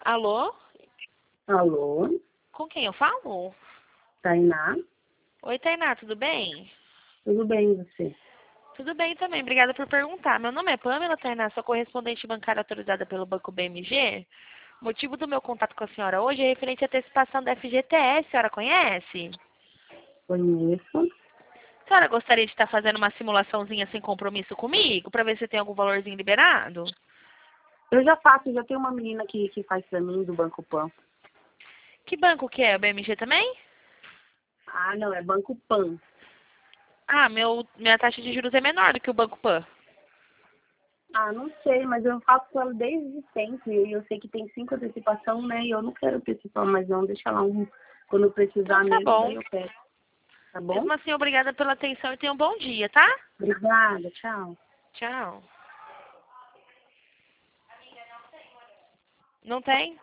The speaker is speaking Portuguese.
Alô? Alô, Com quem eu falo? Tainá? Oi, Tainá, tudo bem? Tudo bem, e você? Tudo bem também, obrigada por perguntar. Meu nome é Pamela, Tainá, sou correspondente bancária autorizada pelo Banco BMG. O motivo do meu contato com a senhora hoje é referente à antecipação da FGTS, a senhora conhece? Conheço. A senhora gostaria de estar fazendo uma simulaçãozinha sem compromisso comigo, para ver se tem algum valorzinho liberado? Eu já faço, já tem uma menina que faz pra mim do Banco Pan. Que banco que é? O BMG também? Ah, não, é Banco Pan. Ah, minha taxa de juros é menor do que o Banco Pan. Ah, não sei, mas eu faço com ela desde sempre. E eu sei que tem 5 antecipação, né? E eu não quero antecipar mais não. Deixa lá quando eu Então precisar tá mesmo, daí bom. eu peço. Tá bom? Mesmo assim, obrigada pela atenção e tenha um bom dia, tá? Obrigada, tchau. Tchau. Não tem?